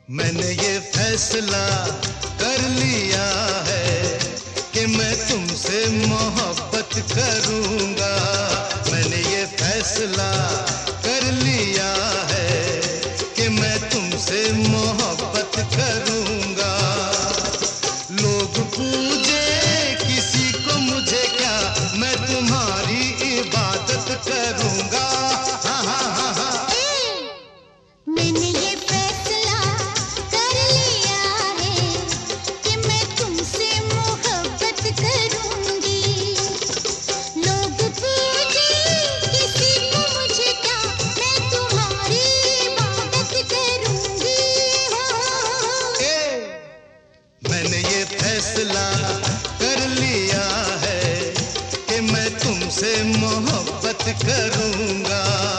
मैंने ये फैसला कर लिया है कि मैं तुमसे मोहब्बत करूंगा। मैंने ये फैसला कर लिया है कि मैं तुमसे मोहब्बत करूंगा। लोग पूजे किसी को मुझे क्या, मैं तुम्हारी इबादत करूंगा। हाँ हाँ हाँ हाँ। मैंने ये फैसला कर लिया है कि मैं तुमसे मोहब्बत करूंगी। लोग पूजे किसी को मुझे क्या, मैं तुम्हारी इबादत करूंगी। मैंने ये फैसला कर लिया है कि मैं तुमसे मोहब्बत करूंगा।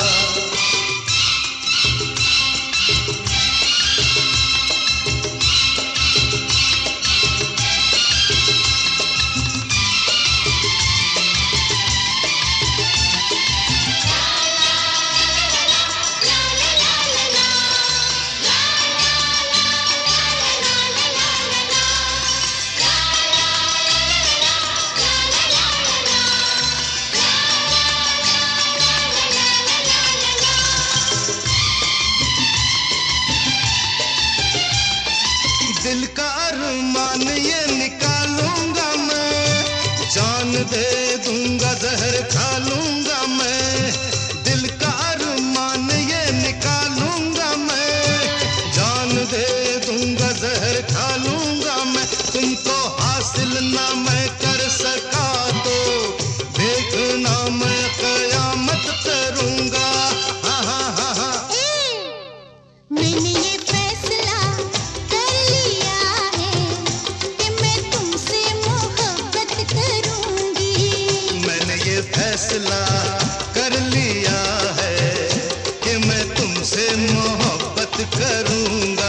दिल का अरमान ये निकालूंगा मैं, जान दे दूंगा जहर खा लूंगा मैं। दिल का अरमान ये निकालूंगा मैं, जान दे दूंगा जहर खा लूंगा मैं। तुमको हासिल ना मैं कर सका तो देखना मैं कयामत करूंगा। हाँ हाँ हाँ हाँ। मैंने ये फैसला कर लिया है कि मैं तुमसे मोहब्बत करूंगी। मैंने ये फैसला कर लिया है कि मैं तुमसे मोहब्बत करूंगा।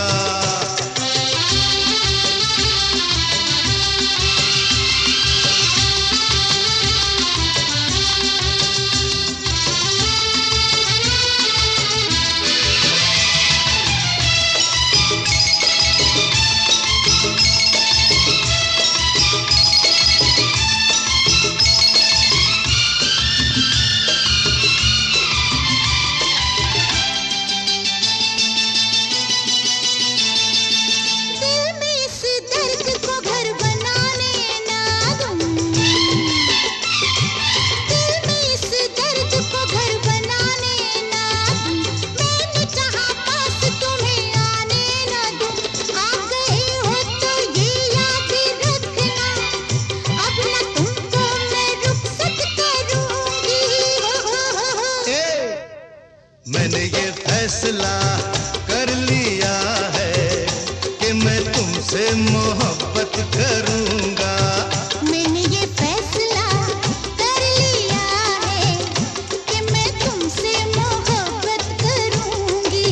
मैंने ये फैसला कर लिया है कि मैं तुमसे मोहब्बत करूंगा। मैंने ये फैसला कर लिया है कि मैं तुमसे मोहब्बत करूंगी।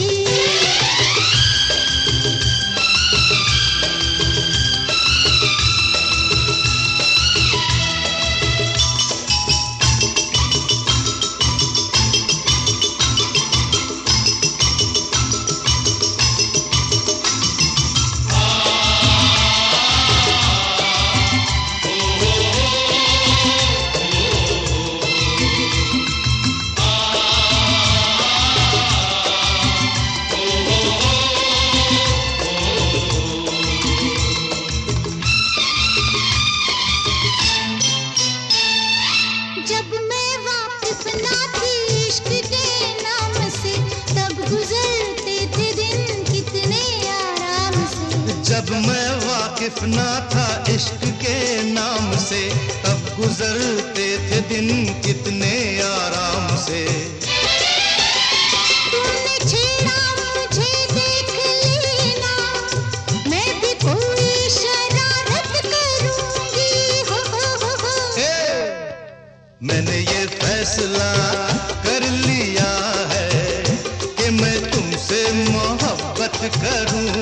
जब मैं वाकिफ ना थी इश्क के नाम से, तब गुजरते थे दिन कितने आराम से। जब मैं वाकिफ ना था इश्क के नाम से, तब गुजरते थे दिन कितने आराम से। तुमने छेड़ा मुझे देख लेना, मैं भी कोई शरारत करूंगी। मैंने ये फैसला कर लिया है कि मैं तुमसे मोहब्बत करूं।